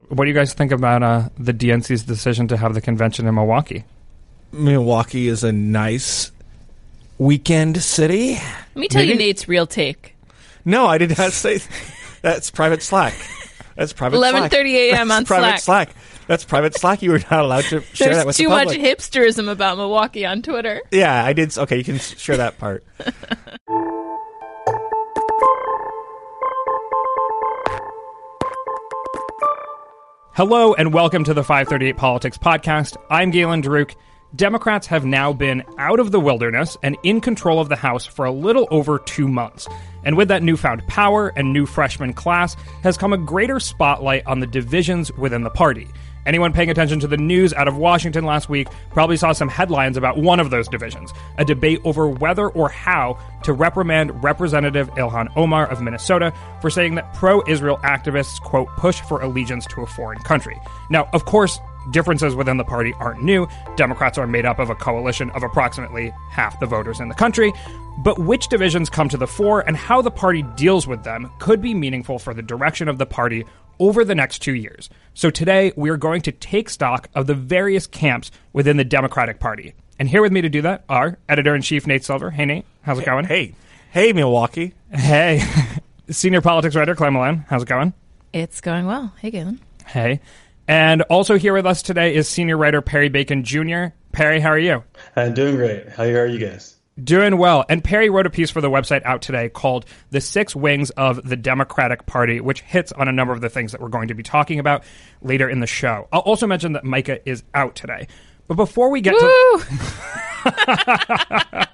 What do you guys think about the DNC's decision to have the convention in Milwaukee? Milwaukee is a nice weekend city. Let me tell you Nate's real take. No, I did not say that's private Slack. That's private 11:30 a.m. on private Slack. That's private Slack. You were not allowed to share that with the public. There's too much hipsterism about Milwaukee on Twitter. Yeah, I did. Okay, you can share that part. Hello and welcome to the 538 Politics Podcast. I'm Galen Druk. Democrats have now been out of the wilderness and in control of the House for a little over 2 months. And with that newfound power and new freshman class has come a greater spotlight on the divisions within the party. Anyone paying attention to the news out of Washington last week probably saw some headlines about one of those divisions, a debate over whether or how to reprimand Representative Ilhan Omar of Minnesota for saying that pro-Israel activists, quote, push for allegiance to a foreign country. Now, of course, differences within the party aren't new. Democrats are made up of a coalition of approximately half the voters in the country. But which divisions come to the fore and how the party deals with them could be meaningful for the direction of the party over the next 2 years. So today, we are going to take stock of the various camps within the Democratic Party. And here with me to do that are Editor-in-Chief Nate Silver. Hey, Nate. How's it going? Hey, Milwaukee. Hey. Senior Politics Writer Clay Milan. How's it going? It's going well. Hey, Galen. Hey. And also here with us today is Senior Writer Perry Bacon Jr. Perry, how are you? I'm doing great. How are you guys? Doing well. And Perry wrote a piece for the website out today called The Six Wings of the Democratic Party, which hits on a number of the things that we're going to be talking about later in the show. I'll also mention that Micah is out today. But before we get to...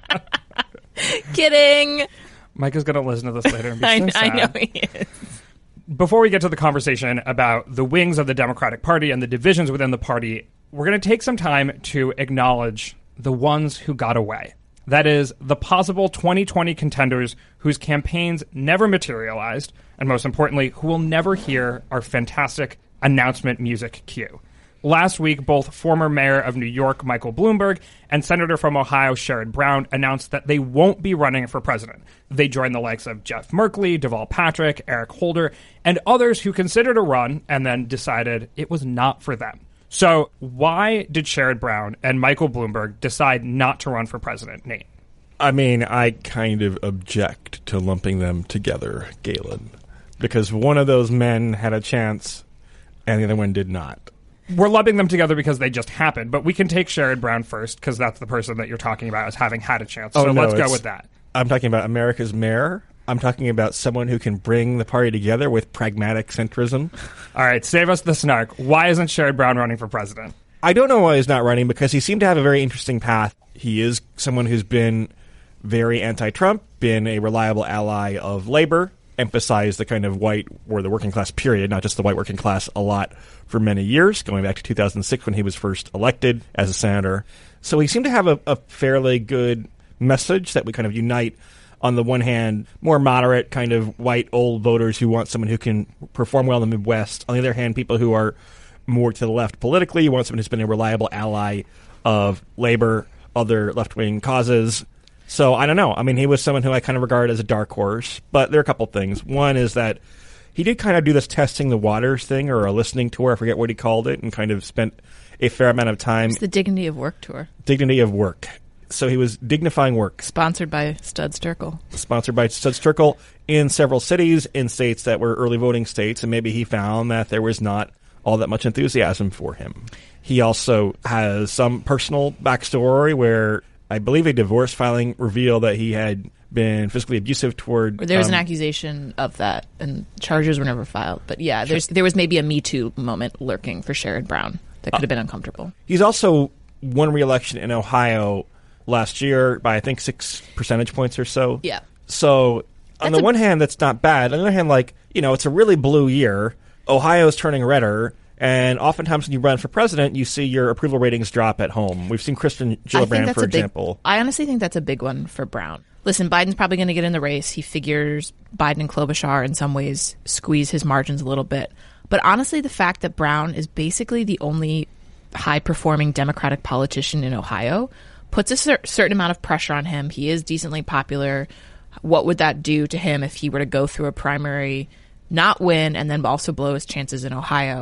Kidding. Micah's going to listen to this later and be so sad. I know he is. Before we get to the conversation about the wings of the Democratic Party and the divisions within the party, we're going to take some time to acknowledge the ones who got away. That is, the possible 2020 contenders whose campaigns never materialized, and most importantly, who will never hear our fantastic announcement music cue. Last week, both former mayor of New York, Michael Bloomberg, and Senator from Ohio, Sherrod Brown, announced that they won't be running for president. They joined the likes of Jeff Merkley, Deval Patrick, Eric Holder, and others who considered a run and then decided it was not for them. So why did Sherrod Brown and Michael Bloomberg decide not to run for president, Nate? I mean, I kind of object to lumping them together, Galen, because one of those men had a chance and the other one did not. We're lumping them together because they just happened, but we can take Sherrod Brown first because that's the person that you're talking about as having had a chance. So let's go with that. I'm talking about America's mayor. I'm talking about someone who can bring the party together with pragmatic centrism. All right, save us the snark. Why isn't Sherrod Brown running for president? I don't know why he's not running because he seemed to have a very interesting path. He is someone who's been very anti-Trump, been a reliable ally of labor, emphasized the kind of white or the working class period, not just the white working class, a lot for many years, going back to 2006 when he was first elected as a senator. So he seemed to have a fairly good message that would kind of unite, on the one hand, more moderate kind of white old voters who want someone who can perform well in the Midwest. On the other hand, people who are more to the left politically, you want someone who's been a reliable ally of labor, other left-wing causes. So I don't know. I mean, he was someone who I kind of regard as a dark horse, but there are a couple things. One is that he did kind of do this testing the waters thing or a listening tour, I forget what he called it, and kind of spent a fair amount of time. It's the Dignity of Work tour. Dignity of Work. So he was dignifying work. Sponsored by Studs Terkel. Sponsored by Studs Terkel in several cities, in states that were early voting states, and maybe he found that there was not all that much enthusiasm for him. He also has some personal backstory where I believe a divorce filing revealed that he had been physically abusive toward... There was an accusation of that, and charges were never filed. But yeah, there was maybe a Me Too moment lurking for Sherrod Brown that could have been uncomfortable. He's also won re-election in Ohio last year by, I think, 6 percentage points or so. Yeah. So on the one hand, that's not bad. On the other hand, it's a really blue year. Ohio's turning redder. And oftentimes when you run for president, you see your approval ratings drop at home. We've seen Kristen Gillibrand, for example. I honestly think that's a big one for Brown. Listen, Biden's probably going to get in the race. He figures Biden and Klobuchar in some ways squeeze his margins a little bit. But honestly, the fact that Brown is basically the only high-performing Democratic politician in Ohio puts a certain amount of pressure on him. He is decently popular. What would that do to him if he were to go through a primary, not win, and then also blow his chances in Ohio?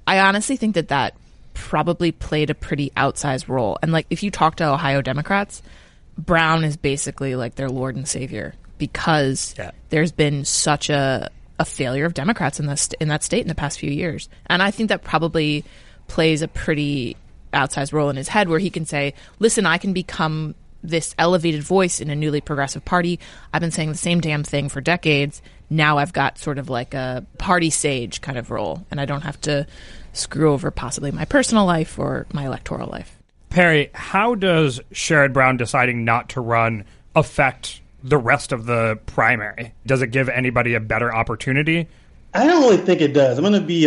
I honestly think that probably played a pretty outsized role. And like, if you talk to Ohio Democrats, Brown is basically like their Lord and Savior because there's been such a failure of Democrats in that state in the past few years. And I think that probably plays a pretty outsized role in his head where he can say, listen, I can become this elevated voice in a newly progressive party. I've been saying the same damn thing for decades. Now I've got sort of like a party sage kind of role, and I don't have to screw over possibly my personal life or my electoral life. Perry, how does Sherrod Brown deciding not to run affect the rest of the primary? Does it give anybody a better opportunity? I don't really think it does. I'm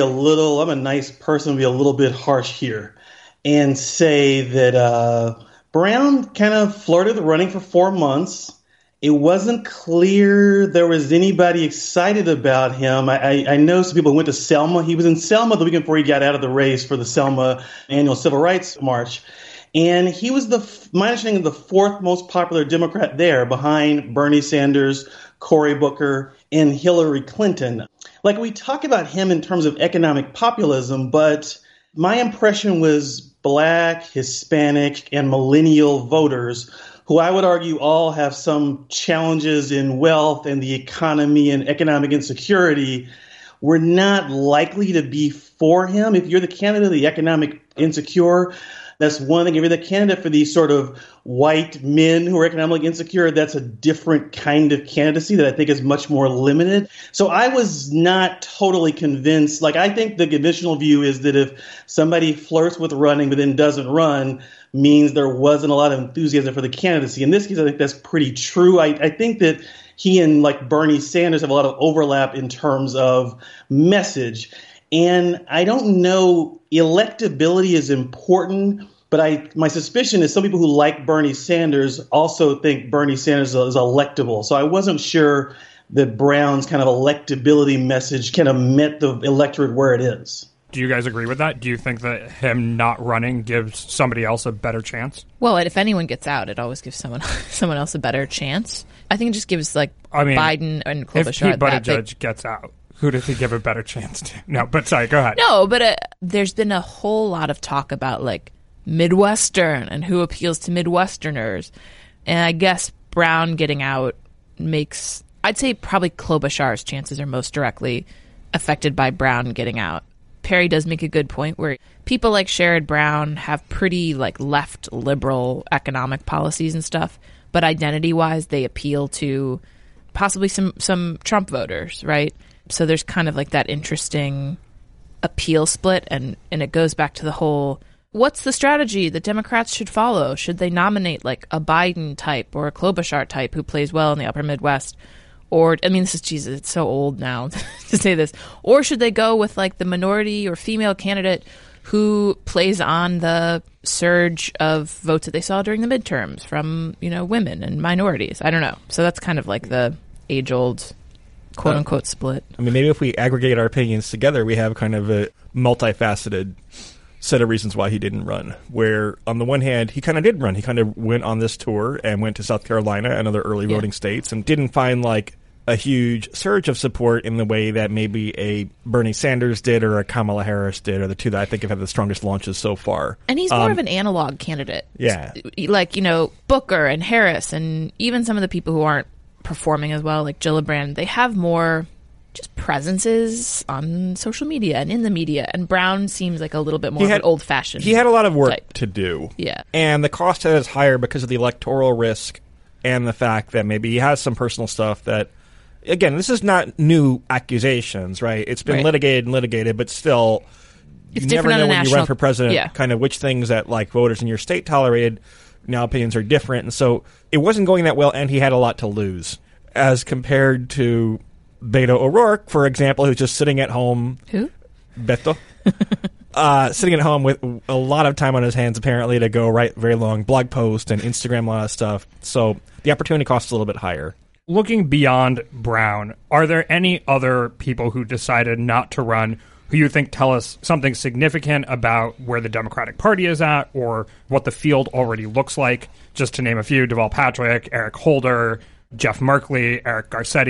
a nice person, be a little bit harsh here and say that Brown kind of flirted with running for 4 months. It wasn't clear there was anybody excited about him. I know some people went to Selma. He was in Selma the weekend before he got out of the race for the Selma annual Civil Rights March. And he was my understanding, the fourth most popular Democrat there behind Bernie Sanders, Cory Booker, and Hillary Clinton. Like, we talk about him in terms of economic populism, but my impression was Black, Hispanic, and millennial voters who I would argue all have some challenges in wealth and the economy and economic insecurity were not likely to be for him. If you're the candidate of the economic insecure, that's one thing. If you're the candidate for these sort of white men who are economically insecure, that's a different kind of candidacy that I think is much more limited. So I was not totally convinced. Like, I think the conventional view is that if somebody flirts with running but then doesn't run, means there wasn't a lot of enthusiasm for the candidacy. In this case, I think that's pretty true. I think that he and like Bernie Sanders have a lot of overlap in terms of message. And I don't know, electability is important, but my suspicion is some people who like Bernie Sanders also think Bernie Sanders is electable. So I wasn't sure that Brown's kind of electability message kind of met the electorate where it is. Do you guys agree with that? Do you think that him not running gives somebody else a better chance? Well, if anyone gets out, it always gives someone else a better chance. I think it just gives Biden and Klobuchar. If Pete Buttigieg gets out, who does he give a better chance to? No, but sorry, go ahead. No, but there's been a whole lot of talk about like Midwestern and who appeals to Midwesterners. And I guess Brown getting out makes, I'd say probably Klobuchar's chances are most directly affected by Brown getting out. Perry does make a good point where people like Sherrod Brown have pretty like left liberal economic policies and stuff, but identity-wise they appeal to possibly some Trump voters, right? So there's kind of like that interesting appeal split, and it goes back to the whole, what's the strategy that Democrats should follow? Should they nominate like a Biden type or a Klobuchar type who plays well in the upper Midwest? Or, I mean, it's so old now to say this. Or should they go with like the minority or female candidate who plays on the surge of votes that they saw during the midterms from, women and minorities? I don't know. So that's kind of like the age-old quote-unquote split. I mean, maybe if we aggregate our opinions together, we have kind of a multifaceted set of reasons why he didn't run, where on the one hand, he kind of did run. He kind of went on this tour and went to South Carolina and other early voting states and didn't find like a huge surge of support in the way that maybe a Bernie Sanders did or a Kamala Harris did, or the two that I think have had the strongest launches so far. And he's more of an analog candidate. Yeah. Like, Booker and Harris and even some of the people who aren't performing as well, like Gillibrand, they have more just presences on social media and in the media. And Brown seems like a little bit more of an old-fashioned He had a lot of work type to do. Yeah. And the cost is higher because of the electoral risk and the fact that maybe he has some personal stuff that, again, this is not new accusations, right? It's been litigated, but still, it's you never know when you run for president, kind of which things that like voters in your state tolerated. Now opinions are different. And so it wasn't going that well, and he had a lot to lose as compared to Beto O'Rourke, for example, who's just sitting at home. Who? Beto. Sitting at home with a lot of time on his hands, apparently, to go write very long blog posts and Instagram, a lot of stuff. So the opportunity cost is a little bit higher. Looking beyond Brown, are there any other people who decided not to run who you think tell us something significant about where the Democratic Party is at or what the field already looks like? Just to name a few, Deval Patrick, Eric Holder, Jeff Merkley, Eric Garcetti.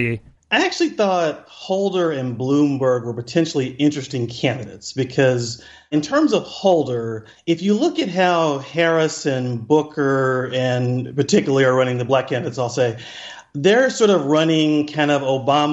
I actually thought Holder and Bloomberg were potentially interesting candidates because in terms of Holder, if you look at how Harris and Booker and particularly are running the black candidates, I'll say, they're sort of running kind of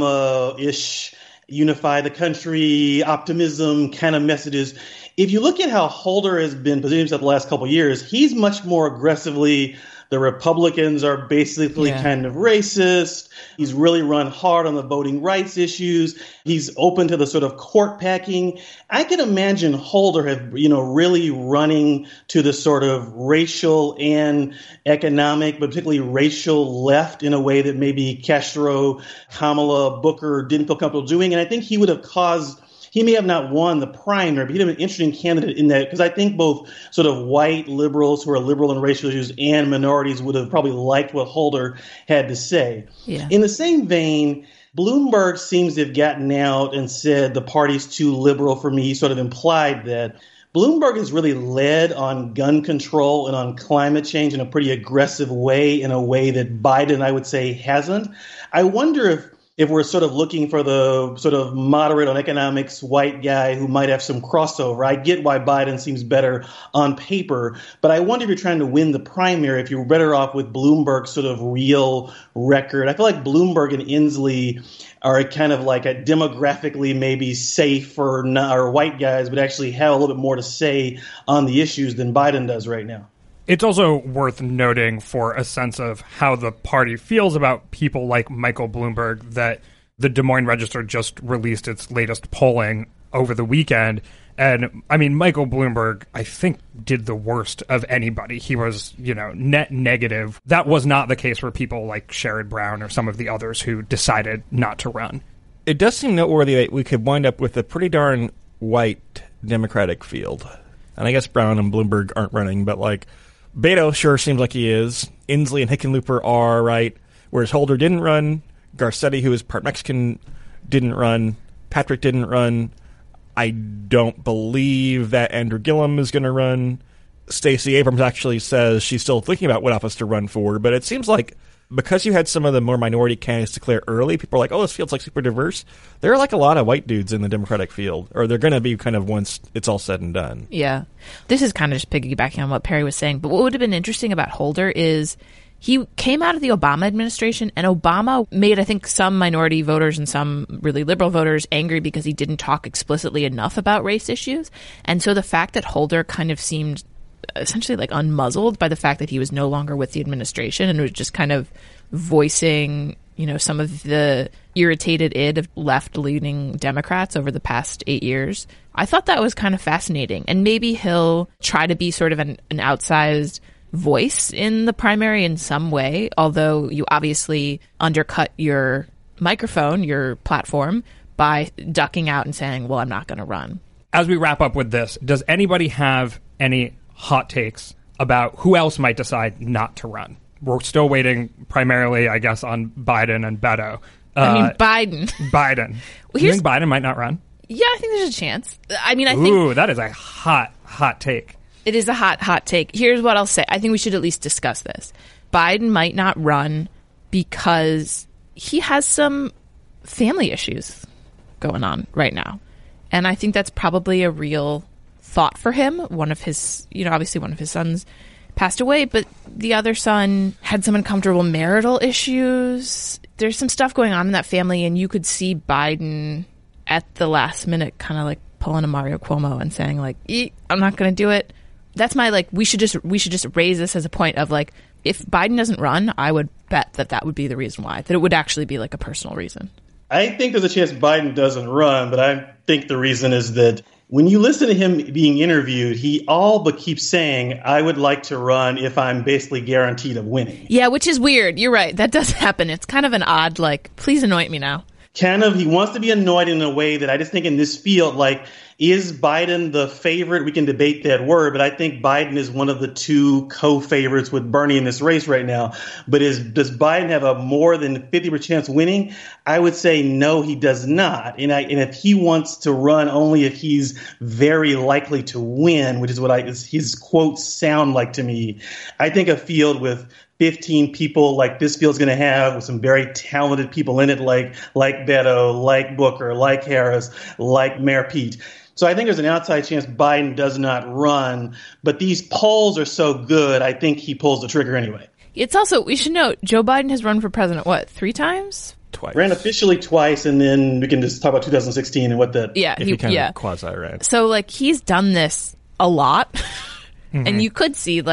Obama-ish, unify the country, optimism kind of messages. If you look at how Holder has been positioning himself the last couple of years, he's much more aggressively the Republicans are basically kind of racist. He's really run hard on the voting rights issues. He's open to the sort of court packing. I can imagine Holder have, really running to the sort of racial and economic, but particularly racial left in a way that maybe Castro, Kamala, Booker didn't feel comfortable doing. And I think he would have he may have not won the primary, but he'd have been an interesting candidate in that, because I think both sort of white liberals who are liberal in racial issues and minorities would have probably liked what Holder had to say. Yeah. In the same vein, Bloomberg seems to have gotten out and said the party's too liberal for me. He sort of implied that. Bloomberg has really led on gun control and on climate change in a pretty aggressive way, in a way that Biden, I would say, hasn't. I wonder if we're sort of looking for the sort of moderate on economics white guy who might have some crossover. I get why Biden seems better on paper, but I wonder if you're trying to win the primary, if you're better off with Bloomberg's sort of real record. I feel like Bloomberg and Inslee are kind of like a demographically maybe safe or white guys, but actually have a little bit more to say on the issues than Biden does right now. It's also worth noting, for a sense of how the party feels about people like Michael Bloomberg, that the Des Moines Register just released its latest polling over the weekend. And, I mean, Michael Bloomberg, I think, did the worst of anybody. He was, net negative. That was not the case for people like Sherrod Brown or some of the others who decided not to run. It does seem noteworthy that we could wind up with a pretty darn white Democratic field. And I guess Brown and Bloomberg aren't running, but, Beto sure seems like he is. Inslee and Hickenlooper are, right? Whereas Holder didn't run. Garcetti, who is part Mexican, didn't run. Patrick didn't run. I don't believe that Andrew Gillum is going to run. Stacey Abrams actually says she's still thinking about what office to run for, but it seems like because you had some of the more minority candidates declare early, people are like, oh, this field's super diverse. There are a lot of white dudes in the Democratic field, or they're going to be kind of once it's all said and done. Yeah. This is kind of just piggybacking on what Perry was saying, but what would have been interesting about Holder is he came out of the Obama administration, and Obama made, I think, some minority voters and some really liberal voters angry because he didn't talk explicitly enough about race issues. And so the fact that Holder kind of seemed essentially unmuzzled by the fact that he was no longer with the administration and was just kind of voicing, some of the irritated id of left-leaning Democrats over the past 8 years. I thought that was kind of fascinating. And maybe he'll try to be sort of an outsized voice in the primary in some way, although you obviously undercut your microphone, your platform, by ducking out and saying, well, I'm not going to run. As we wrap up with this, does anybody have any hot takes about who else might decide not to run? We're still waiting primarily, I guess, on Biden and Beto. Biden. Biden. Well, you think Biden might not run? Yeah, I think there's a chance. I think... Ooh, that is a hot take. It is a hot take. Here's what I'll say. I think we should at least discuss this. Biden might not run because he has some family issues going on right now. And I think that's probably a real thought for him. One of his, obviously one of his sons passed away, but the other son had some uncomfortable marital issues. There's some stuff going on in that family, and you could see Biden at the last minute kind of pulling a Mario Cuomo and saying I'm not going to do it. That's my we should just raise this as a point of if Biden doesn't run, I would bet that would be the reason why, that it would actually be a personal reason. I think there's a chance Biden doesn't run, but I think the reason is that when you listen to him being interviewed, he all but keeps saying, I would like to run if I'm basically guaranteed of winning. Yeah, which is weird. You're right. That does happen. It's kind of an odd, please anoint me now. He wants to be annoyed in a way that I just think in this field, Is Biden the favorite? We can debate that word, but I think Biden is one of the two co-favorites with Bernie in this race right now. But does Biden have a more than 50% chance winning? I would say no, he does not. And if he wants to run, only if he's very likely to win, which is what his quotes sound like to me. I think a field with 15 people like this field's going to have, with some very talented people in it, like Beto, like Booker, like Harris, like Mayor Pete. So I think there's an outside chance Biden does not run, but these polls are so good, I think he pulls the trigger anyway. It's also, we should note, Joe Biden has run for president, 3 times? Twice. Ran officially twice, and then we can just talk about 2016 and what that... Yeah, he kind of quasi-ran. So, he's done this a lot, and you could see,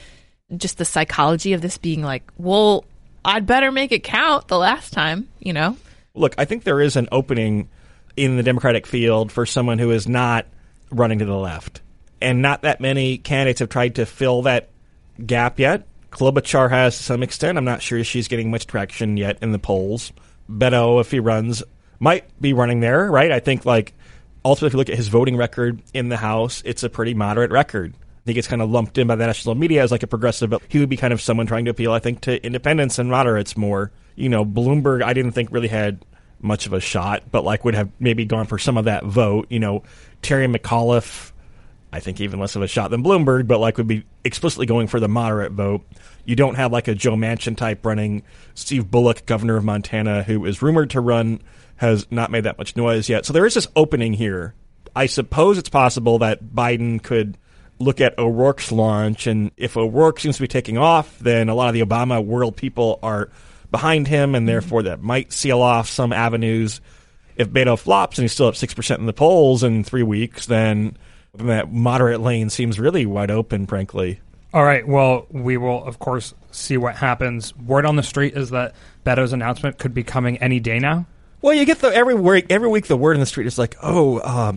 just the psychology of this being well, I'd better make it count the last time, Look, I think there is an opening in the Democratic field for someone who is not running to the left. And not that many candidates have tried to fill that gap yet. Klobuchar has to some extent. I'm not sure she's getting much traction yet in the polls. Beto, if he runs, might be running there, right? I think, ultimately, if you look at his voting record in the House, it's a pretty moderate record. He gets kind of lumped in by the national media as a progressive, but he would be kind of someone trying to appeal, I think, to independents and moderates more. Bloomberg, I didn't think really had much of a shot, but would have maybe gone for some of that vote. Terry McAuliffe, I think even less of a shot than Bloomberg, but would be explicitly going for the moderate vote. You don't have a Joe Manchin type running. Steve Bullock, governor of Montana, who is rumored to run, has not made that much noise yet. So there is this opening here. I suppose it's possible that Biden could look at O'Rourke's launch, and if O'Rourke seems to be taking off, then a lot of the Obama world people are behind him, and therefore that might seal off some avenues. If Beto flops and he's still at 6% in the polls in 3 weeks, then that moderate lane seems really wide open, frankly. All right. Well, we will, of course, see what happens. Word on the street is that Beto's announcement could be coming any day now. Well, you get every week the word on the street is Beto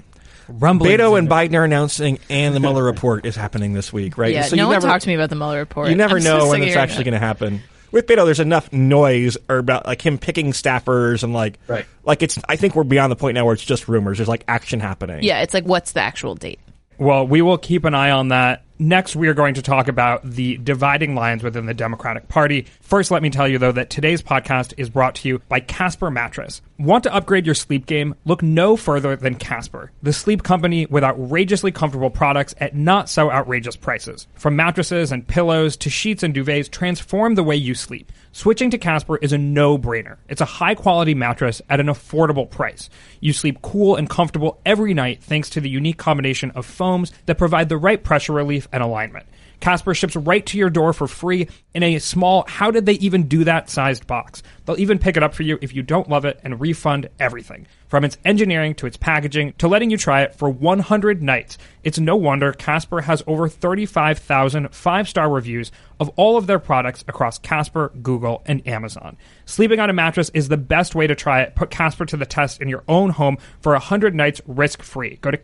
and Biden are announcing, and the Mueller report is happening this week, right? Yeah, so no one talked to me about the Mueller report. You never know when it's actually going to happen. With Beto, there's enough noise about him picking staffers and right. It's. I think we're beyond the point now where it's just rumors. There's action happening. Yeah, it's what's the actual date? Well, we will keep an eye on that. Next, we are going to talk about the dividing lines within the Democratic Party. First, let me tell you, though, that today's podcast is brought to you by Casper Mattress. Want to upgrade your sleep game? Look no further than Casper, the sleep company with outrageously comfortable products at not so outrageous prices. From mattresses and pillows to sheets and duvets, transform the way you sleep. Switching to Casper is a no-brainer. It's a high-quality mattress at an affordable price. You sleep cool and comfortable every night thanks to the unique combination of foams that provide the right pressure relief and alignment. Casper ships right to your door for free in a small, how did they even do that sized box. They'll even pick it up for you if you don't love it and refund everything. From its engineering to its packaging to letting you try it for 100 nights. It's no wonder Casper has over 35,000 5-star reviews of all of their products across Casper, Google, and Amazon. Sleeping on a mattress is the best way to try it. Put Casper to the test in your own home for 100 nights risk-free. Go to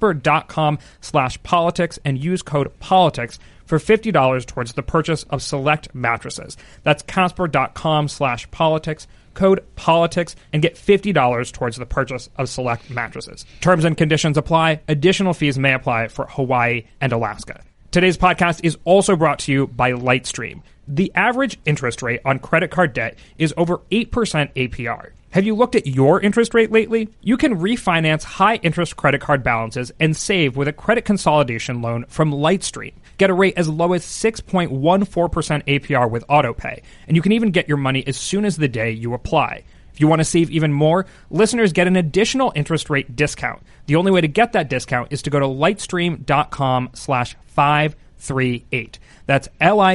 casper.com/politics and use code politics for $50 towards the purchase of select mattresses. That's casper.com/politics, code politics, and get $50 towards the purchase of select mattresses. Terms and conditions apply. Additional fees may apply for Hawaii and Alaska. Today's podcast is also brought to you by Lightstream. The average interest rate on credit card debt is over 8% APR. Have you looked at your interest rate lately? You can refinance high-interest credit card balances and save with a credit consolidation loan from Lightstream. Get a rate as low as 6.14% APR with AutoPay, and you can even get your money as soon as the day you apply. If you want to save even more, listeners get an additional interest rate discount. The only way to get that discount is to go to lightstream.com/538. That's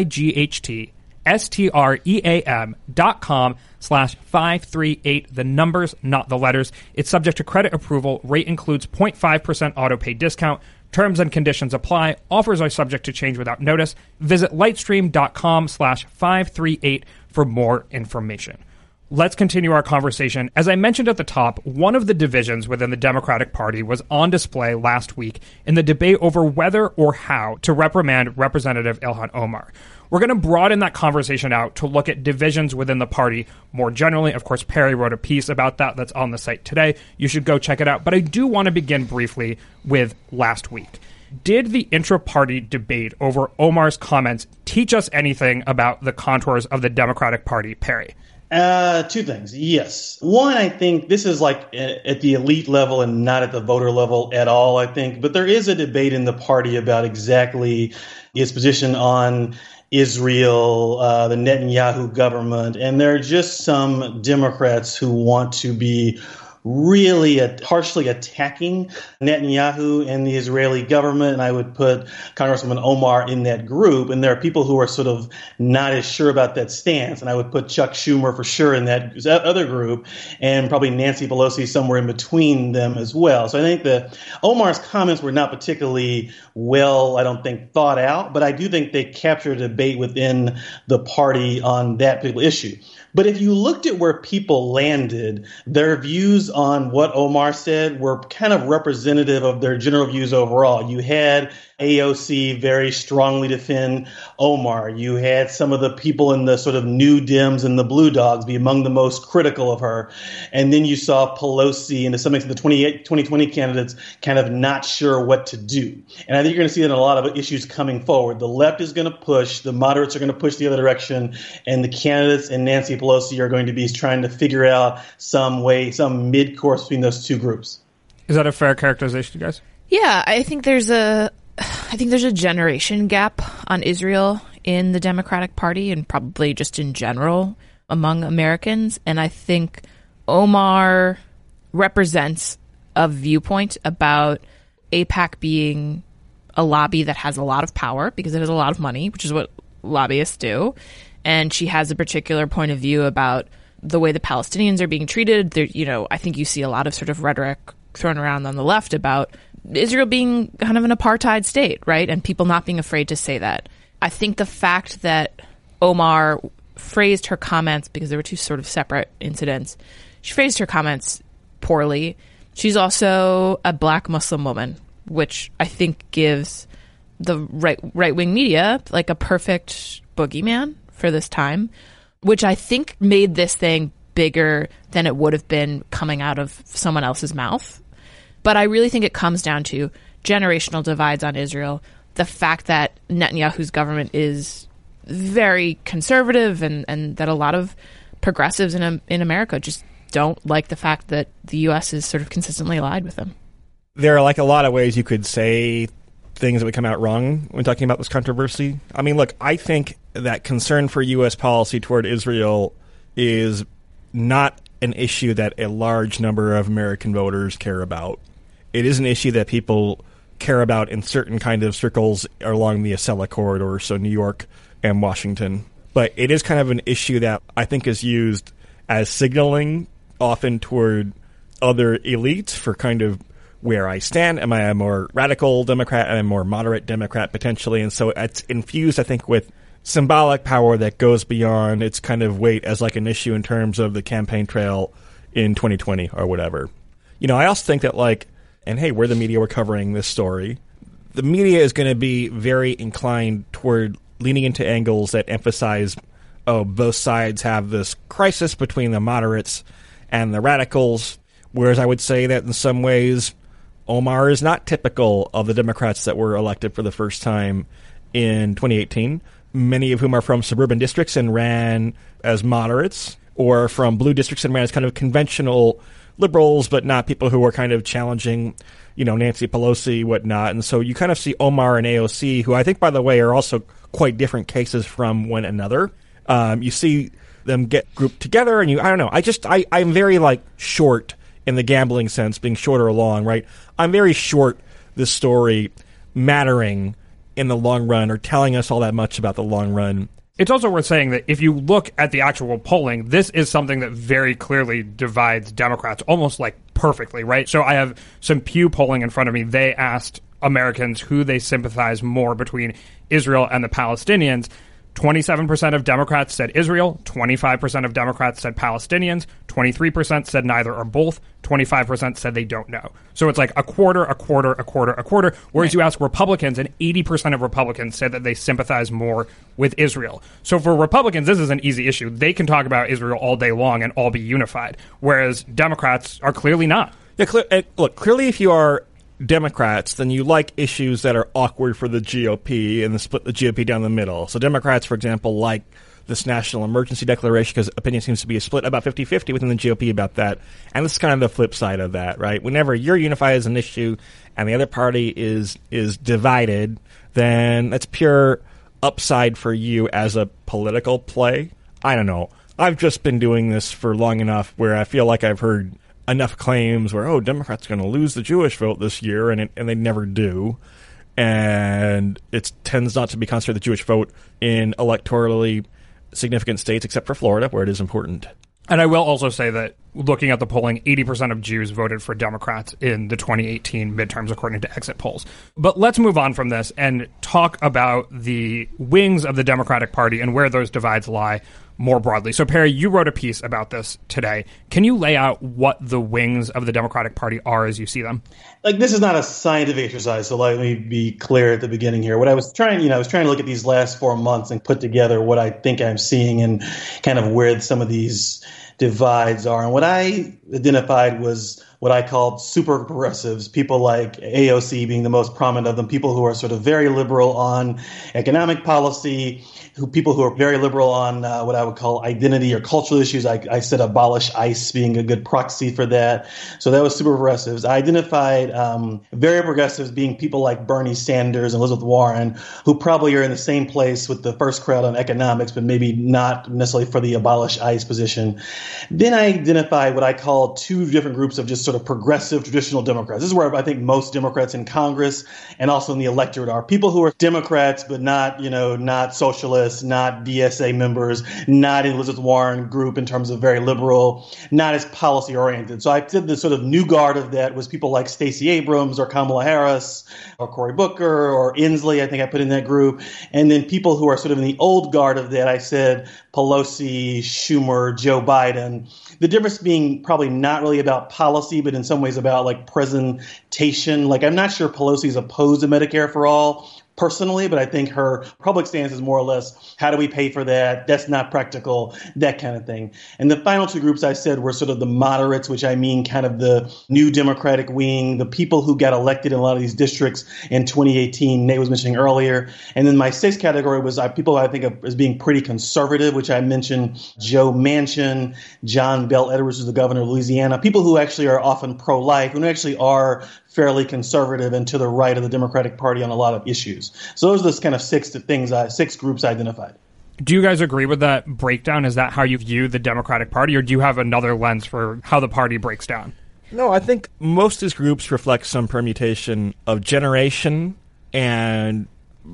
lightstream.com/538. The numbers, not the letters. It's subject to credit approval. Rate includes 0.5% AutoPay discount. Terms and conditions apply. Offers are subject to change without notice. Visit lightstream.com/538 for more information. let's continue our conversation. As I mentioned at the top, one of the divisions within the Democratic Party was on display last week in the debate over whether or how to reprimand Representative Ilhan Omar. We're going to broaden that conversation out to look at divisions within the party more generally. Of course, Perry wrote a piece about that that's on the site today. You should go check it out. But I do want to begin briefly with last week. Did the intra-party debate over Omar's comments teach us anything about the contours of the Democratic Party, Perry? Two things. Yes. One, I think this is like at the elite level and not at the voter level at all, I think. But there is a debate in the party about exactly its position on Israel, the Netanyahu government. And there are just some Democrats who want to be really harshly attacking Netanyahu and the Israeli government. And I would put Congresswoman Omar in that group. And there are people who are sort of not as sure about that stance. And I would put Chuck Schumer for sure in that other group, and probably Nancy Pelosi somewhere in between them as well. So I think that Omar's comments were not particularly well, I don't think, thought out, but I do think they captured a debate within the party on that particular issue. But if you looked at where people landed, their views on what Omar said were kind of representative of their general views overall. You had AOC very strongly defend Omar. You had some of the people in the sort of new Dems and the Blue Dogs be among the most critical of her. And then you saw Pelosi and to some extent the 2020 candidates kind of not sure what to do. And I think you're going to see that in a lot of issues coming forward. The left is going to push, the moderates are going to push the other direction, and the candidates and Nancy Pelosi are going to be trying to figure out some mid-course between those two groups. Is that a fair characterization, you guys? Yeah, I think there's a generation gap on Israel in the Democratic Party and probably just in general among Americans. And I think Omar represents a viewpoint about AIPAC being a lobby that has a lot of power because it has a lot of money, which is what lobbyists do. And she has a particular point of view about the way the Palestinians are being treated. There, I think you see a lot of sort of rhetoric thrown around on the left about Israel being kind of an apartheid state, right? And people not being afraid to say that. I think the fact that Omar phrased her comments, because there were two sort of separate incidents, she phrased her comments poorly. She's also a black Muslim woman, which I think gives the right-wing media like a perfect boogeyman for this time, which I think made this thing bigger than it would have been coming out of someone else's mouth. But I really think it comes down to generational divides on Israel, the fact that Netanyahu's government is very conservative and that a lot of progressives in America just don't like the fact that the U.S. is sort of consistently allied with them. There are like a lot of ways you could say things that would come out wrong when talking about this controversy. I mean, look, I think that concern for U.S. policy toward Israel is not an issue that a large number of American voters care about. It is an issue that people care about in certain kind of circles along the Acela corridor, so New York and Washington. But it is kind of an issue that I think is used as signaling often toward other elites for kind of where I stand. Am I a more radical Democrat? Am I a more moderate Democrat potentially? And so it's infused, I think, with symbolic power that goes beyond its kind of weight as like an issue in terms of the campaign trail in 2020 or whatever. I also think that and hey, we're the media, we're covering this story. The media is going to be very inclined toward leaning into angles that emphasize, both sides have this crisis between the moderates and the radicals, whereas I would say that in some ways Omar is not typical of the Democrats that were elected for the first time in 2018, many of whom are from suburban districts and ran as moderates, or from blue districts and ran as kind of conventional liberals, but not people who are kind of challenging, Nancy Pelosi, whatnot. And so you kind of see Omar and AOC, who I think, by the way, are also quite different cases from one another. You see them get grouped together, and I don't know. I'm very short in the gambling sense, being short or long, right? I'm very short this story mattering in the long run or telling us all that much about the long run. It's also worth saying that if you look at the actual polling, this is something that very clearly divides Democrats almost perfectly, right? So I have some Pew polling in front of me. They asked Americans who they sympathize more between Israel and the Palestinians. 27% of Democrats said Israel, 25% of Democrats said Palestinians, 23% said neither or both, 25% said they don't know. So it's like a quarter, whereas you ask Republicans, and 80% of Republicans said that they sympathize more with Israel. So for Republicans, this is an easy issue. They can talk about Israel all day long and all be unified, whereas Democrats are clearly not. Yeah, look, clearly if you are Democrats, then you like issues that are awkward for the GOP and split the GOP down the middle. So Democrats, for example, like this national emergency declaration because opinion seems to be split about 50-50 within the GOP about that. And this is kind of the flip side of that, right? Whenever you're unified as an issue and the other party is divided, then that's pure upside for you as a political play. I don't know. I've just been doing this for long enough where I feel like I've heard enough claims where, Democrats are going to lose the Jewish vote this year, and they never do. And it tends not to be concentrated the Jewish vote in electorally significant states, except for Florida, where it is important. And I will also say that looking at the polling, 80% of Jews voted for Democrats in the 2018 midterms, according to exit polls. But let's move on from this and talk about the wings of the Democratic Party and where those divides lie more broadly. So, Perry, you wrote a piece about this today. Can you lay out what the wings of the Democratic Party are as you see them? Like, this is not a scientific exercise, so let me be clear at the beginning here. What I was trying to look at these last 4 months and put together what I think I'm seeing and kind of where some of these divides are. And what I identified was what I called super progressives, people like AOC being the most prominent of them, people who are sort of very liberal on economic policy, people who are very liberal on what I would call identity or cultural issues. I said abolish ICE being a good proxy for that. So that was super progressives. I identified very progressives being people like Bernie Sanders and Elizabeth Warren, who probably are in the same place with the first crowd on economics, but maybe not necessarily for the abolish ICE position. Then I identified what I call two different groups of just sort of progressive traditional Democrats. This is where I think most Democrats in Congress and also in the electorate are. People who are Democrats, but not socialists, not DSA members, not in Elizabeth Warren group in terms of very liberal, not as policy oriented. So I did the sort of new guard of that was people like Stacey Abrams or Kamala Harris or Cory Booker or Inslee, I think I put in that group. And then people who are sort of in the old guard of that, I said Pelosi, Schumer, Joe Biden. The difference being probably not really about policy, but in some ways about like presentation. Like, I'm not sure Pelosi's opposed to Medicare for all personally, but I think her public stance is more or less, how do we pay for that? That's not practical, that kind of thing. And the final two groups I said were sort of the moderates, which I mean kind of the new Democratic wing, the people who got elected in a lot of these districts in 2018, Nate was mentioning earlier. And then my sixth category was people I think of as being pretty conservative, which I mentioned Joe Manchin, John Bel Edwards, who's the governor of Louisiana, people who actually are often pro-life and who actually are fairly conservative and to the right of the Democratic Party on a lot of issues. So those are the kind of six groups I identified. Do you guys agree with that breakdown? Is that how you view the Democratic Party, or do you have another lens for how the party breaks down? No, I think most of these groups reflect some permutation of generation and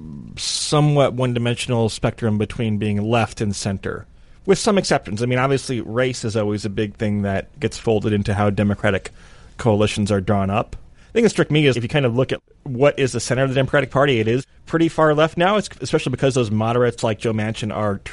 somewhat one-dimensional spectrum between being left and center, with some exceptions. I mean, obviously, race is always a big thing that gets folded into how Democratic coalitions are drawn up. I think what struck me is if you kind of look at what is the center of the Democratic Party, it is pretty far left now. It's especially because those moderates like Joe Manchin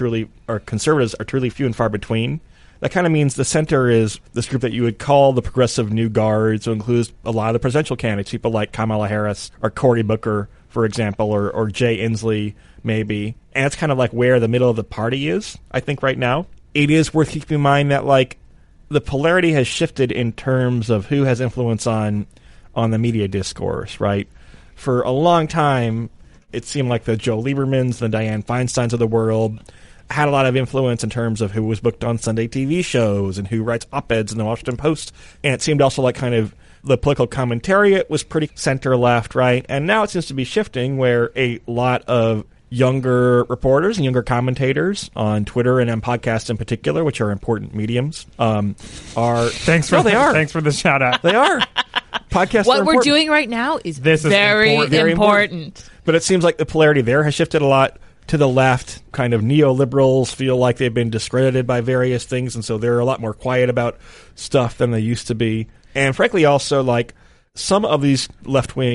or conservatives are truly few and far between. That kind of means the center is this group that you would call the progressive new guard, so includes a lot of the presidential candidates, people like Kamala Harris or Cory Booker, for example, or Jay Inslee, maybe. And it's kind of like where the middle of the party is, I think, right now. It is worth keeping in mind that, like, the polarity has shifted in terms of who has influence on the media discourse, right? For a long time, it seemed like the Joe Liebermans, the Dianne Feinsteins of the world had a lot of influence in terms of who was booked on Sunday TV shows and who writes op-eds in the Washington Post. And it seemed also like kind of the political commentariat was pretty center-left, right? And now it seems to be shifting where a lot of younger reporters and younger commentators on Twitter and on podcasts in particular, which are important mediums, are... Thanks for the shout-out. They are. Podcasts what are we're doing right now is very important. But it seems like the polarity there has shifted a lot to the left. Kind of neoliberals feel like they've been discredited by various things, and so they're a lot more quiet about stuff than they used to be. And frankly, also, like, some of these left-wing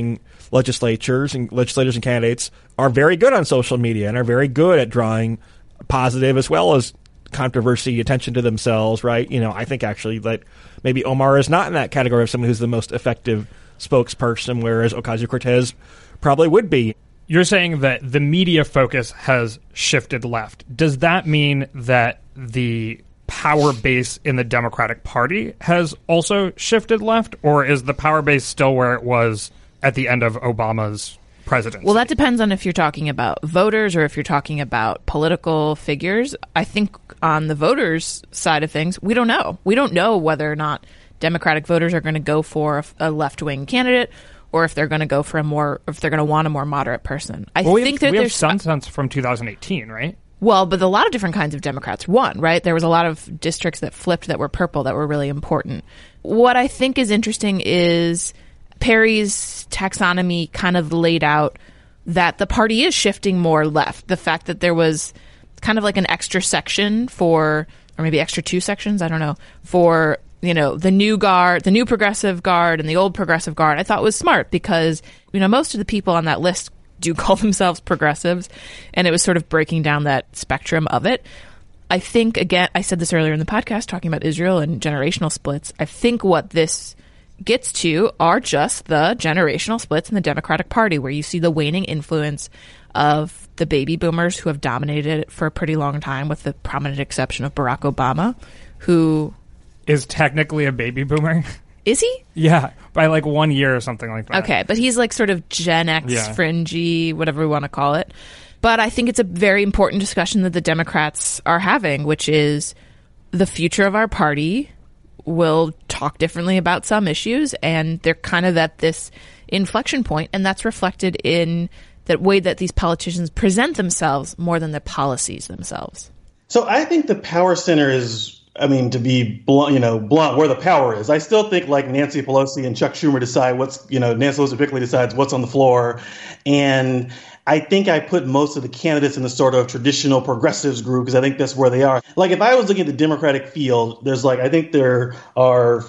legislators and candidates are very good on social media and are very good at drawing positive as well as controversy attention to themselves, right? I think actually that maybe Omar is not in that category of someone who's the most effective spokesperson, whereas Ocasio-Cortez probably would be. You're saying that the media focus has shifted left. Does that mean that the power base in the Democratic Party has also shifted left, or is the power base still where it was at the end of Obama's presidency? Well, that depends on if you're talking about voters or if you're talking about political figures. I think on the voters' side of things, we don't know. We don't know whether or not Democratic voters are going to go for a left-wing candidate or if they're going to go for if they're going to want a more moderate person. We have some sense from 2018, right? Well, but a lot of different kinds of Democrats won, right? There was a lot of districts that flipped that were purple that were really important. What I think is interesting is Perry's taxonomy kind of laid out that the party is shifting more left. The fact that there was kind of like an extra section or maybe extra 2 sections, I don't know, for the new guard, the new progressive guard and the old progressive guard, I thought was smart because, most of the people on that list do call themselves progressives, and it was sort of breaking down that spectrum of it. I think, again, I said this earlier in the podcast talking about Israel and generational splits. I think what this gets to are just the generational splits in the Democratic Party, where you see the waning influence of the baby boomers who have dominated it for a pretty long time, with the prominent exception of Barack Obama, who is technically a baby boomer. Is he? Yeah, by like 1 year or something like that. Okay, but he's like sort of Gen X, fringy, whatever we want to call it. But I think it's a very important discussion that the Democrats are having, which is the future of our party will talk differently about some issues, and they're kind of at this inflection point, and that's reflected in the way that these politicians present themselves more than the policies themselves. So I think the power center is, to be blunt, where the power is. I still think like Nancy Pelosi and Chuck Schumer decide Nancy Pelosi particularly decides what's on the floor. And I think I put most of the candidates in the sort of traditional progressives group because I think that's where they are. Like if I was looking at the Democratic field, I think there are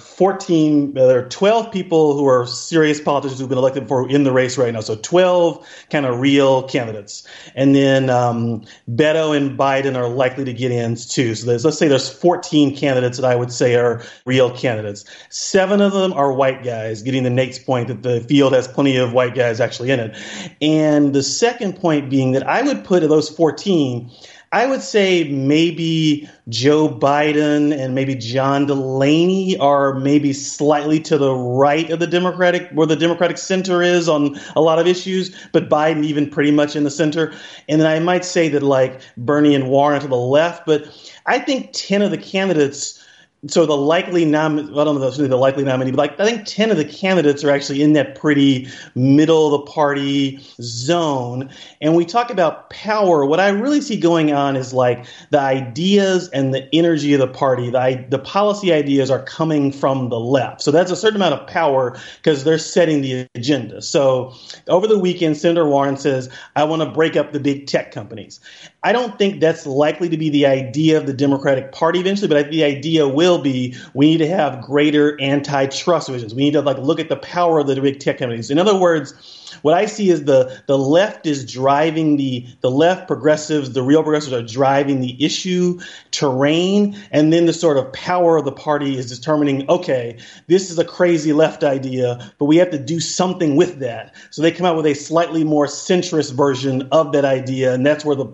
12 people who are serious politicians who've been elected in the race right now. So 12 kind of real candidates. And then Beto and Biden are likely to get in too. So let's say there's 14 candidates that I would say are real candidates. 7 of them are white guys, getting to Nate's point that the field has plenty of white guys actually in it. And the second point being that I would put of those 14, I would say maybe Joe Biden and maybe John Delaney are maybe slightly to the right of where the Democratic center is on a lot of issues, but Biden even pretty much in the center. And then I might say that like Bernie and Warren to the left, but I think 10 of the candidates. So the likely nominee, I don't know if the likely nominee, but I think 10 of the candidates are actually in that pretty middle of the party zone. And we talk about power. What I really see going on is like the ideas and the energy of the party. The policy ideas are coming from the left. So that's a certain amount of power because they're setting the agenda. So over the weekend, Senator Warren says, I want to break up the big tech companies. I don't think that's likely to be the idea of the Democratic Party eventually, but I think the idea will be we need to have greater antitrust visions. We need to look at the power of the big tech companies. In other words, what I see is the left is driving the left progressives, the real progressives are driving the issue terrain, and then the sort of power of the party is determining, okay, this is a crazy left idea, but we have to do something with that. So they come out with a slightly more centrist version of that idea, and that's where the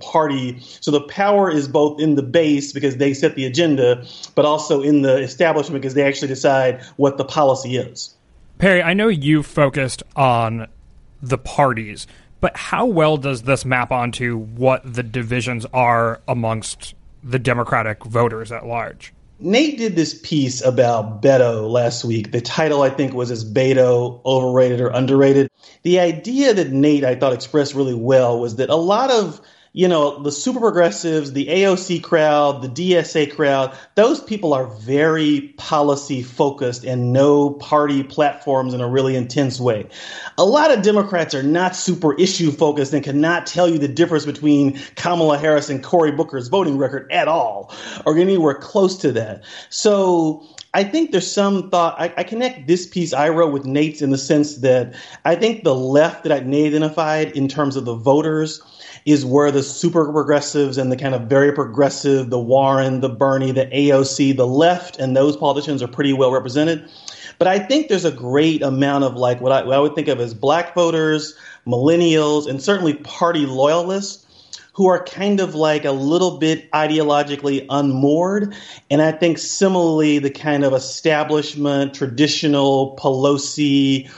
power is both in the base because they set the agenda, but also in the establishment because they actually decide what the policy is. Perry, I know you focused on the parties, but how well does this map onto what the divisions are amongst the Democratic voters at large? Nate did this piece about Beto last week. The title, I think, was Is Beto Overrated or Underrated? The idea that Nate, I thought, expressed really well was that a lot of the super progressives, the AOC crowd, the DSA crowd, those people are very policy focused and know party platforms in a really intense way. A lot of Democrats are not super issue focused and cannot tell you the difference between Kamala Harris and Cory Booker's voting record at all or anywhere close to that. So I think there's some thought. I connect this piece I wrote with Nate's in the sense that I think the left that Nate identified in terms of the voters is where the super progressives and the kind of very progressive, the Warren, the Bernie, the AOC, the left, and those politicians are pretty well represented. But I think there's a great amount of like what I would think of as black voters, millennials, and certainly party loyalists who are kind of like a little bit ideologically unmoored. And I think similarly, the kind of establishment, traditional Pelosi,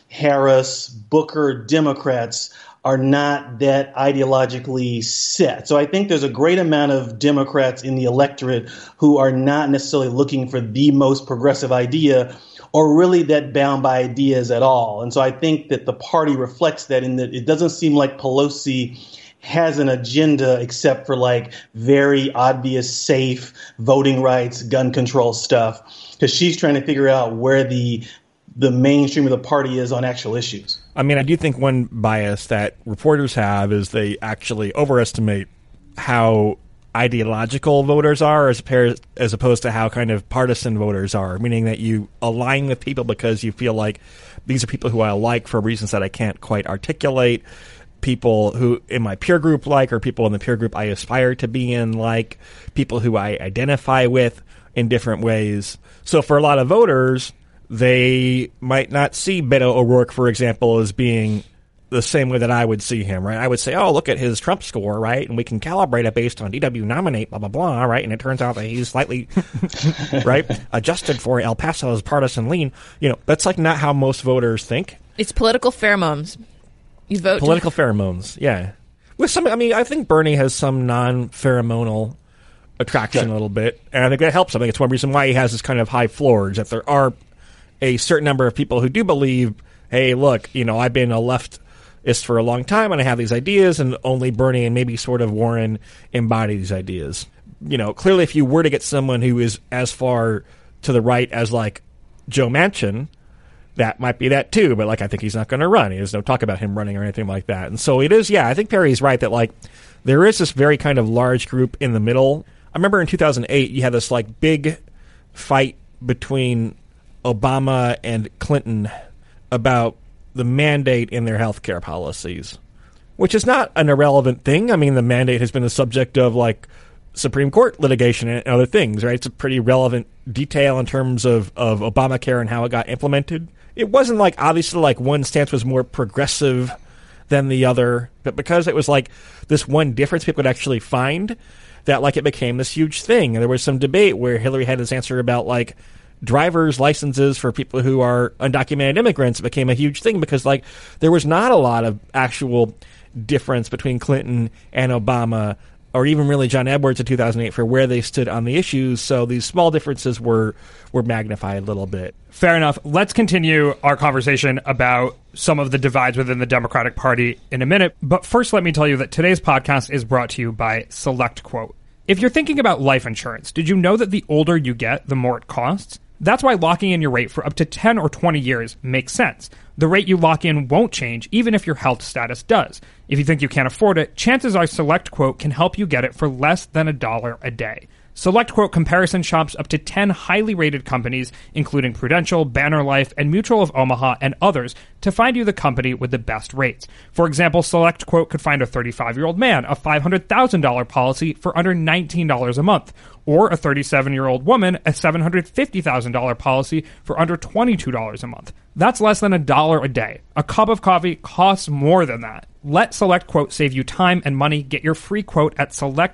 Harris, Booker Democrats are not that ideologically set. So I think there's a great amount of Democrats in the electorate who are not necessarily looking for the most progressive idea or really that bound by ideas at all. And so I think that the party reflects that in that it doesn't seem like Pelosi has an agenda except for like very obvious, safe voting rights, gun control stuff, because she's trying to figure out where the mainstream of the party is on actual issues. I mean, I do think one bias that reporters have is they actually overestimate how ideological voters are as opposed to how kind of partisan voters are, meaning that you align with people because you feel like these are people who I like for reasons that I can't quite articulate, people who in my peer group like, or people in the peer group I aspire to be in like, people who I identify with in different ways. So for a lot of voters, they might not see Beto O'Rourke, for example, as being the same way that I would see him, right? I would say, oh, look at his Trump score, right? And we can calibrate it based on DW nominate, blah, blah, blah, right? And it turns out that he's slightly, right, adjusted for El Paso's partisan lean. You know, that's like not how most voters think. It's political pheromones. You vote. Political pheromones, yeah. With some, I mean, I think Bernie has some non-pheromonal attraction a little bit, and I think that helps. I think it's one reason why he has this kind of high floors, that there are a certain number of people who do believe, hey, look, you know, I've been a leftist for a long time and I have these ideas, and only Bernie and maybe sort of Warren embody these ideas. You know, clearly if you were to get someone who is as far to the right as like Joe Manchin, that might be that too, but like I think he's not going to run. There's no talk about him running or anything like that. And so it is, yeah, I think Perry's right that like there is this very kind of large group in the middle. I remember in 2008 you had this like big fight between Obama and Clinton about the mandate in their healthcare policies, which is not an irrelevant thing. I mean, the mandate has been the subject of like Supreme Court litigation and other things, right? It's a pretty relevant detail in terms of Obamacare and how it got implemented. It wasn't like obviously like one stance was more progressive than the other, but because it was like this one difference people could actually find, that like it became this huge thing. And there was some debate where Hillary had this answer about like driver's licenses for people who are undocumented immigrants. It became a huge thing because like there was not a lot of actual difference between Clinton and Obama, or even really John Edwards in 2008 for where they stood on the issues. So these small differences were magnified a little bit. Fair enough. Let's continue our conversation about some of the divides within the Democratic Party in a minute. But first, let me tell you that today's podcast is brought to you by SelectQuote. If you're thinking about life insurance, did you know that the older you get, the more it costs? That's why locking in your rate for up to 10 or 20 years makes sense. The rate you lock in won't change, even if your health status does. If you think you can't afford it, chances are SelectQuote can help you get it for less than $1 a day. SelectQuote comparison shops up to 10 highly rated companies, including Prudential, Banner Life, and Mutual of Omaha, and others, to find you the company with the best rates. For example, SelectQuote could find a 35-year-old man a $500,000 policy for under $19 a month, or a 37-year-old woman a $750,000 policy for under $22 a month. That's less than $1 a day. A cup of coffee costs more than that. Let SelectQuote save you time and money. Get your free quote at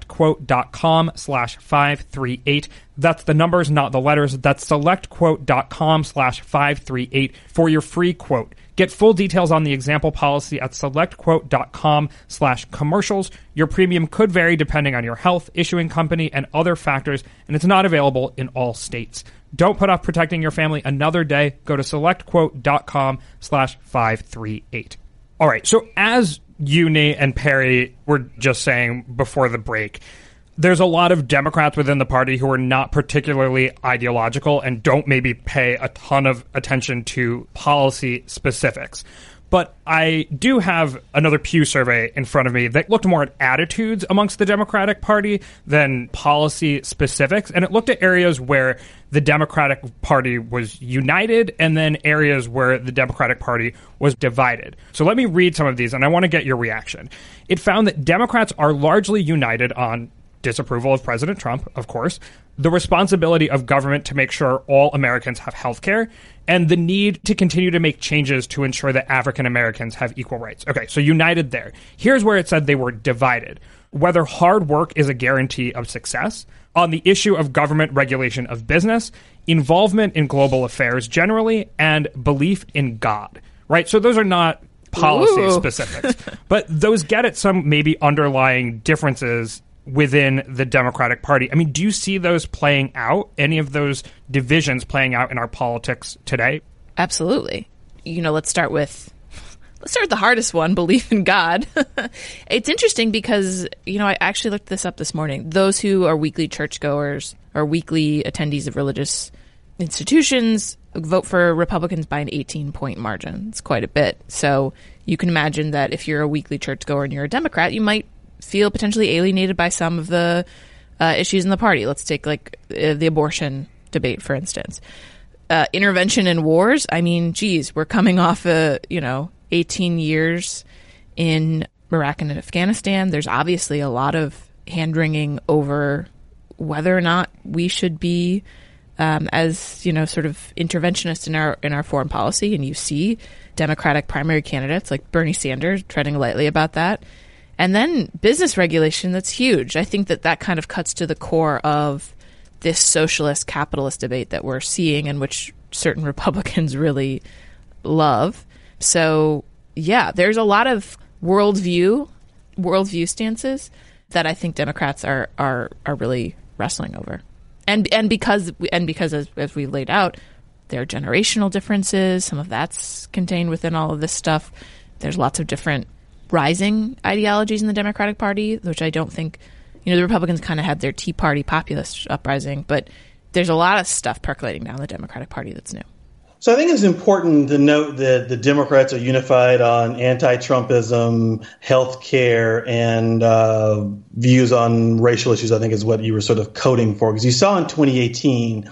selectquote.com/538. That's the numbers, not the letters. That's selectquote.com/538 for your free quote. Get full details on the example policy at selectquote.com/commercials. Your premium could vary depending on your health, issuing company, and other factors, and it's not available in all states. Don't put off protecting your family another day. Go to selectquote.com/538. All right, so as you, Nate, and Perry were just saying before the break, there's a lot of Democrats within the party who are not particularly ideological and don't maybe pay a ton of attention to policy specifics. But I do have another Pew survey in front of me that looked more at attitudes amongst the Democratic Party than policy specifics. And it looked at areas where the Democratic Party was united and then areas where the Democratic Party was divided. So let me read some of these, and I want to get your reaction. It found that Democrats are largely united on disapproval of President Trump, of course, the responsibility of government to make sure all Americans have health care, and the need to continue to make changes to ensure that African Americans have equal rights. Okay, so united there. Here's where it said they were divided. Whether hard work is a guarantee of success, on the issue of government regulation of business, involvement in global affairs generally, and belief in God, right? So those are not policy specifics, but those get at some maybe underlying differences within the Democratic Party. I mean, do you see those playing out, any of those divisions playing out in our politics today? Absolutely. Let's start with the hardest one, belief in God. It's interesting because, I actually looked this up this morning. Those who are weekly churchgoers or weekly attendees of religious institutions vote for Republicans by an 18-point margin. It's quite a bit. So you can imagine that if you're a weekly churchgoer and you're a Democrat, you might feel potentially alienated by some of the issues in the party. Let's take the abortion debate, for instance. Intervention in wars. I mean, geez, we're coming off 18 years in Iraq and Afghanistan. There's obviously a lot of hand-wringing over whether or not we should be as sort of interventionist in our foreign policy. And you see Democratic primary candidates like Bernie Sanders treading lightly about that. And then business regulation, that's huge. I think that kind of cuts to the core of this socialist capitalist debate that we're seeing and which certain Republicans really love. So, yeah, there's a lot of worldview stances that I think Democrats are really wrestling over. And because as we laid out, there are generational differences. Some of that's contained within all of this stuff. There's lots of different rising ideologies in the Democratic Party, which I don't think, the Republicans kind of had their Tea Party populist uprising, but there's a lot of stuff percolating down the Democratic Party that's new. So I think it's important to note that the Democrats are unified on anti-Trumpism, health care, and views on racial issues, I think is what you were sort of coding for. Because you saw in 2018,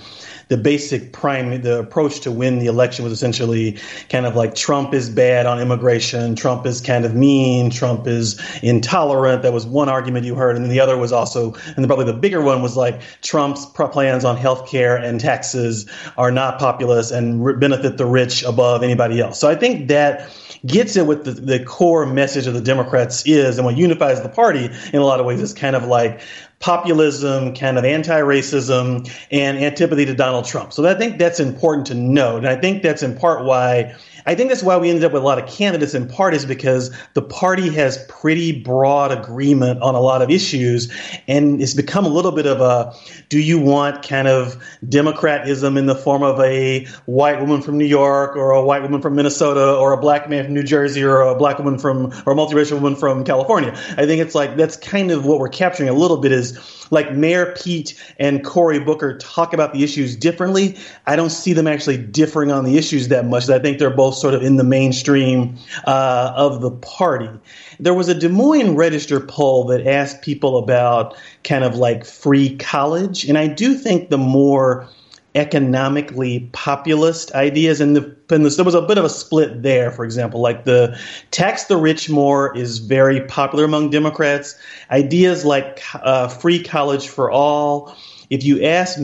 the approach to win the election was essentially kind of like Trump is bad on immigration, Trump is kind of mean, Trump is intolerant. That was one argument you heard. And then the other was also, and probably the bigger one was like Trump's plans on health care and taxes are not populist and benefit the rich above anybody else. So I think that gets at what the core message of the Democrats is, and what unifies the party in a lot of ways is kind of like populism, kind of anti-racism, and antipathy to Donald Trump. So I think that's important to note. And I think that's in part why we ended up with a lot of candidates, in part is because the party has pretty broad agreement on a lot of issues. And it's become a little bit of a, do you want kind of Democratism in the form of a white woman from New York or a white woman from Minnesota or a black man from New Jersey or a black woman or a multiracial woman from California? I think it's like, that's kind of what we're capturing a little bit is like Mayor Pete and Cory Booker talk about the issues differently. I don't see them actually differing on the issues that much. I think they're both sort of in the mainstream of the party. There was a Des Moines Register poll that asked people about kind of like free college. And I do think the more economically populist ideas, and there was a bit of a split there, for example, like the tax the rich more is very popular among Democrats. Ideas like free college for all. If you ask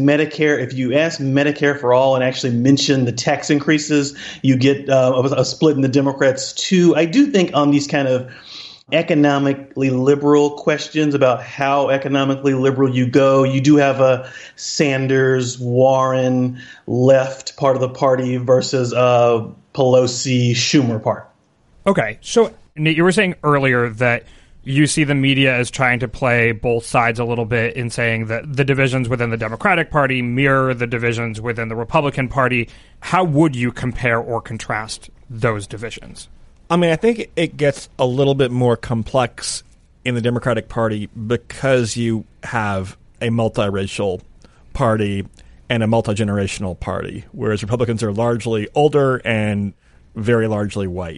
Medicare for all and actually mention the tax increases, you get a split in the Democrats too. I do think on these kind of economically liberal questions about how economically liberal you go, you do have a Sanders, Warren, left part of the party versus Pelosi, Schumer part. Okay, so Nate, you were saying earlier that you see the media as trying to play both sides a little bit in saying that the divisions within the Democratic Party mirror the divisions within the Republican Party. How would you compare or contrast those divisions? I mean, I think it gets a little bit more complex in the Democratic Party because you have a multiracial party and a multi-generational party, whereas Republicans are largely older and very largely white.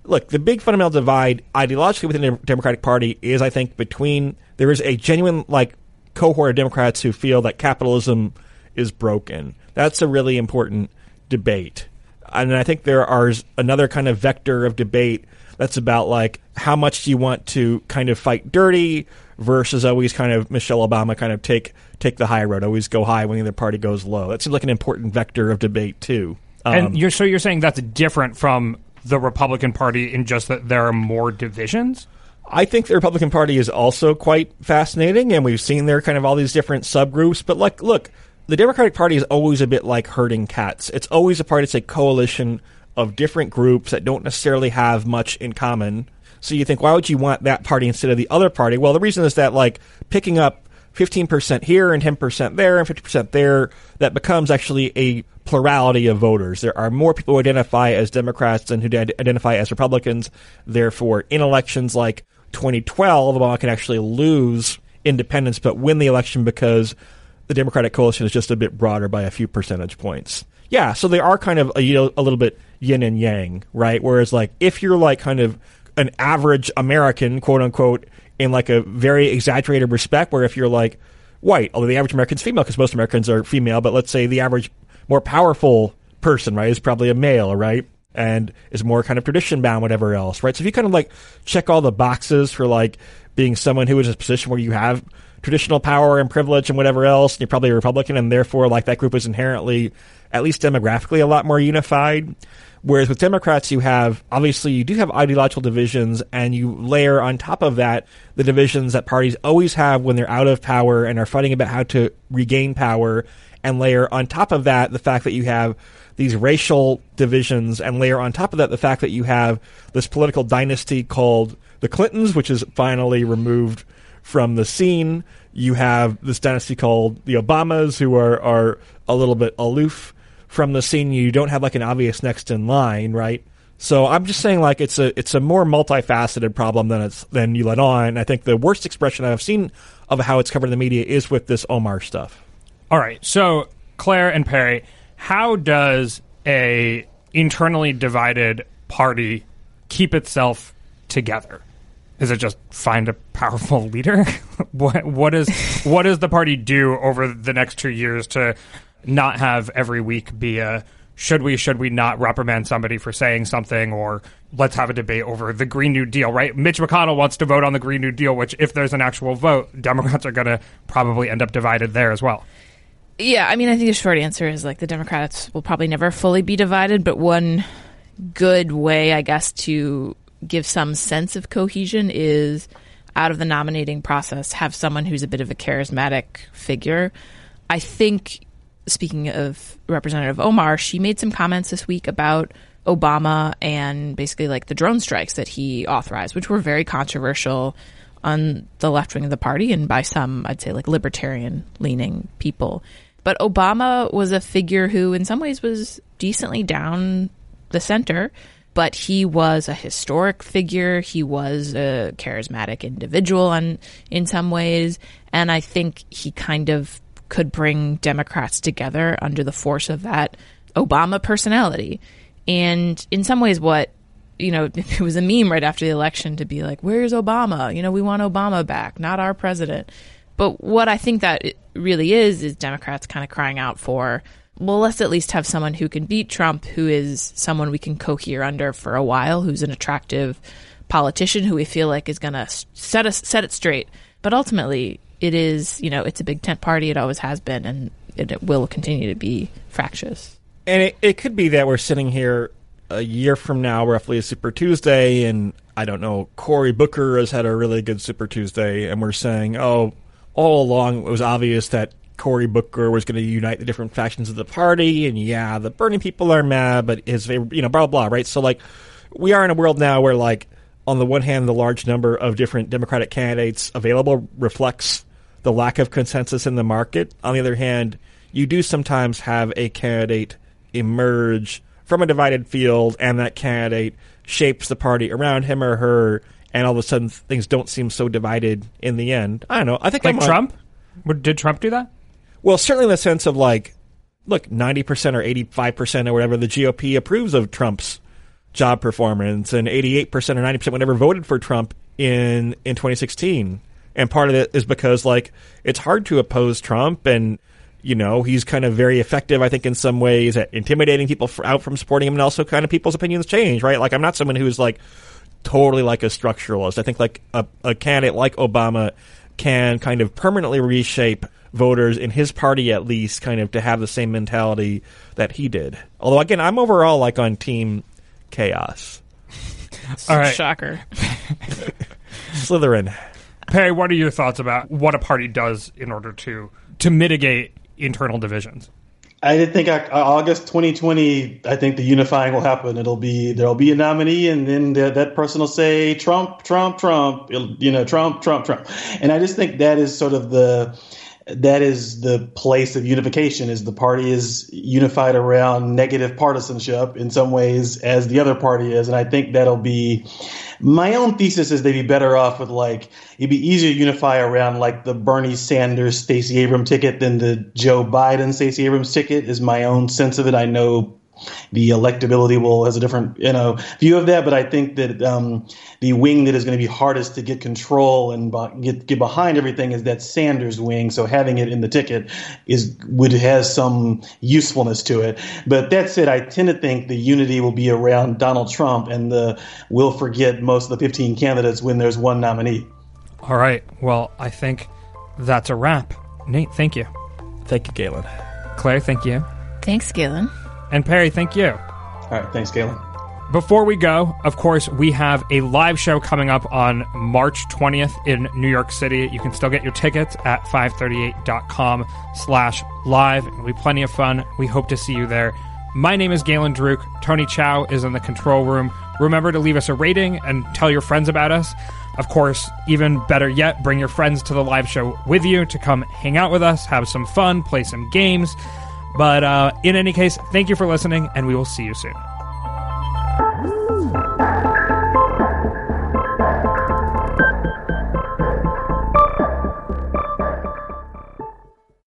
look, the big fundamental divide ideologically within the Democratic Party is, I think, there is a genuine, cohort of Democrats who feel that capitalism is broken. That's a really important debate. And I think there are another kind of vector of debate that's about, how much do you want to kind of fight dirty versus always kind of Michelle Obama kind of take the high road, always go high when the other party goes low. That seems like an important vector of debate, too. And you're saying that's different from the Republican Party in just that there are more divisions? I think the Republican Party is also quite fascinating, and we've seen there kind of all these different subgroups. But, look, the Democratic Party is always a bit like herding cats. It's always a party, it's a coalition of different groups that don't necessarily have much in common. So you think, why would you want that party instead of the other party? Well, the reason is that, picking up 15% here and 10% there and 50% there, that becomes actually a plurality of voters. There are more people who identify as Democrats than who identify as Republicans. Therefore, in elections like 2012, Obama can actually lose independents but win the election because the Democratic coalition is just a bit broader by a few percentage points. Yeah, so they are kind of a little bit yin and yang, right? Whereas, if you're kind of an average American, quote unquote, in a very exaggerated respect, where if you're white, although the average American's female because most Americans are female, but let's say the average more powerful person, right, is probably a male, right? And is more kind of tradition bound, whatever else, right? So if you kind of check all the boxes for being someone who is in a position where you have traditional power and privilege and whatever else, and you're probably a Republican, and therefore that group is inherently, at least demographically, a lot more unified. Whereas with Democrats, you do have ideological divisions, and you layer on top of that the divisions that parties always have when they're out of power and are fighting about how to regain power, and layer on top of that the fact that you have these racial divisions, and layer on top of that the fact that you have this political dynasty called the Clintons, which is finally removed from the scene. You have this dynasty called the Obamas, who are a little bit aloof from the scene. You don't have an obvious next in line, right? So I'm just saying it's a more multifaceted problem than you let on. I think the worst expression I've seen of how it's covered in the media is with this Omar stuff. All right, so Claire and Perry, how does a internally divided party keep itself together? Is it just find a powerful leader? What does the party do over the next 2 years to not have every week be a should we not reprimand somebody for saying something, or let's have a debate over the Green New Deal, right? Mitch McConnell wants to vote on the Green New Deal, which if there's an actual vote, Democrats are going to probably end up divided there as well. Yeah, I think the short answer is the Democrats will probably never fully be divided, but one good way, I guess, to give some sense of cohesion is out of the nominating process, have someone who's a bit of a charismatic figure. I think, speaking of Representative Omar, she made some comments this week about Obama and basically the drone strikes that he authorized, which were very controversial on the left wing of the party and by some, I'd say, libertarian leaning people. But Obama was a figure who in some ways was decently down the center, but he was a historic figure. He was a charismatic individual in some ways. And I think he kind of could bring Democrats together under the force of that Obama personality. And in some ways, it was a meme right after the election to be where's Obama? We want Obama back, not our president. But what I think that it really is Democrats kind of crying out for, well, let's at least have someone who can beat Trump, who is someone we can cohere under for a while, who's an attractive politician who we feel is going to set it straight. But ultimately, it is, it's a big tent party. It always has been, and it will continue to be fractious. And it could be that we're sitting here a year from now, roughly a Super Tuesday, and I don't know, Cory Booker has had a really good Super Tuesday, and we're saying, all along it was obvious that Cory Booker was going to unite the different factions of the party, and yeah, the Bernie people are mad, but his favorite, blah, blah, blah, right? So, we are in a world now where, on the one hand, the large number of different Democratic candidates available reflects the lack of consensus in the market. On the other hand, you do sometimes have a candidate emerge from a divided field, and that candidate shapes the party around him or her, and all of a sudden things don't seem so divided in the end. I don't know. I think Trump? Did Trump do that? Well, certainly in the sense of look, 90% or 85% or whatever, the GOP approves of Trump's job performance, and 88% or 90% whatever voted for Trump in 2016. And part of it is because, like, it's hard to oppose Trump, and, you know, he's kind of very effective, I think, in some ways at intimidating people out from supporting him, and also kind of people's opinions change, right? Like, I'm not someone who's, like, totally like a structuralist. I think, like, a candidate like Obama can kind of permanently reshape voters in his party, at least, kind of to have the same mentality that he did. Although, again, I'm overall, like, on team chaos. All right. Shocker. Slytherin. Perry, what are your thoughts about what a party does in order to mitigate internal divisions? I did think August 2020, I think the unifying will happen. There'll be a nominee, and then that person will say Trump, Trump, Trump, Trump, Trump, Trump. And I just think that is sort of that is the place of unification, is the party is unified around negative partisanship in some ways as the other party is. And I think that'll be my own thesis is they'd be better off with, like, it'd be easier to unify around, like, the Bernie Sanders, Stacey Abrams ticket than the Joe Biden, Stacey Abrams ticket is my own sense of it. I know the electability has a different, view of that, but I think that the wing that is going to be hardest to get control and get behind everything is that Sanders wing. So having it in the ticket has some usefulness to it. But that said, I tend to think the unity will be around Donald Trump, and we'll forget most of the 15 candidates when there's one nominee. All right. Well, I think that's a wrap. Nate, thank you. Thank you, Galen. Claire, thank you. Thanks, Galen. And Perry, thank you. All right. Thanks, Galen. Before we go, of course, we have a live show coming up on March 20th in New York City. You can still get your tickets at 538.com/live. It'll be plenty of fun. We hope to see you there. My name is Galen Druk. Tony Chow is in the control room. Remember to leave us a rating and tell your friends about us. Of course, even better yet, bring your friends to the live show with you to come hang out with us, have some fun, play some games. But in any case, thank you for listening, and we will see you soon.